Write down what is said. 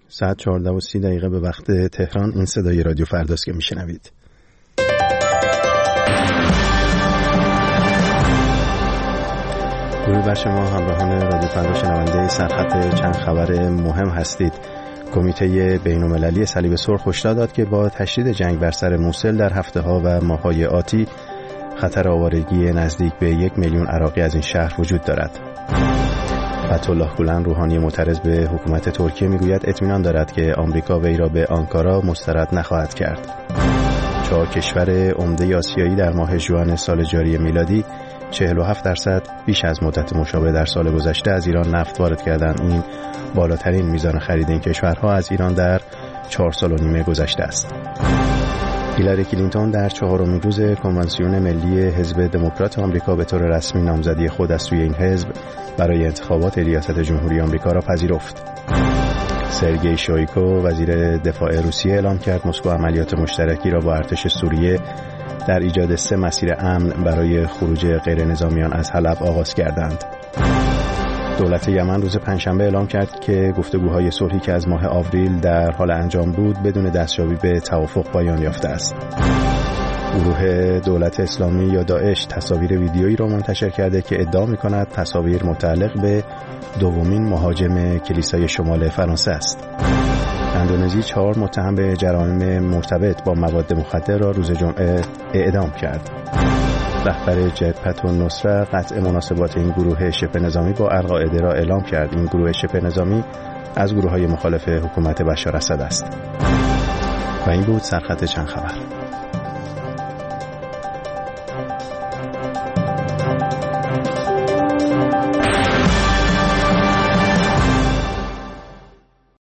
ساعت 14:30 به وقت تهران. این صدای رادیو فرداست که میشنوید. درود بر شما همراهان رادیو فردا، شنونده سرخط چند خبر مهم هستید. کمیته بین‌المللی صلیب سرخ هشدار داد که با تشدید جنگ بر سر موصل در هفته‌ها و ماه‌های آتی خطر آوارگی نزدیک به 1 میلیون عراقی از این شهر وجود دارد. فتح‌الله گولن، روحانی معترض به حکومت ترکیه، میگوید اطمینان دارد که آمریکا وی را به آنکارا مسترد نخواهد کرد. 4 کشور عمده آسیایی در ماه ژوئن سال جاری میلادی 47% بیش از مدت مشابه در سال گذشته از ایران نفت وارد کردند. این بالاترین میزان خرید این کشورها از ایران در 4 سال و نیم گذشته است. هیلاری کلینتون در 4مین روز کنوانسیون ملی حزب دموکرات آمریکا به طور رسمی نامزدی خود از سوی این حزب برای انتخابات ریاست جمهوری آمریکا را پذیرفت. سرگئی شویگو، وزیر دفاع روسیه، اعلام کرد مسکو عملیات مشترکی را با ارتش سوریه در ایجاد 3 مسیر امن برای خروج غیر نظامیان از حلب آغاز کردند. دولت یمن روز پنجشنبه اعلام کرد که گفتگوهای صلحی که از ماه آوریل در حال انجام بود بدون دستیابی به توافق پایان یافته است. گروه دولت اسلامی یا داعش تصاویر ویدیویی را منتشر کرده که ادعا می‌کند تصاویر متعلق به دومین مهاجم کلیسای شمال فرانسه است. اندونزی 4 متهم به جرایم مرتبط با مواد مخدر را روز جمعه اعدام کرد. رهبر جبهة النصره قطع مناسبات این گروه شبه نظامی با القاعده را اعلام کرد. این گروه شبه نظامی از گروه‌های مخالف حکومت بشار اسد است. و این بود سرخط چند خبر.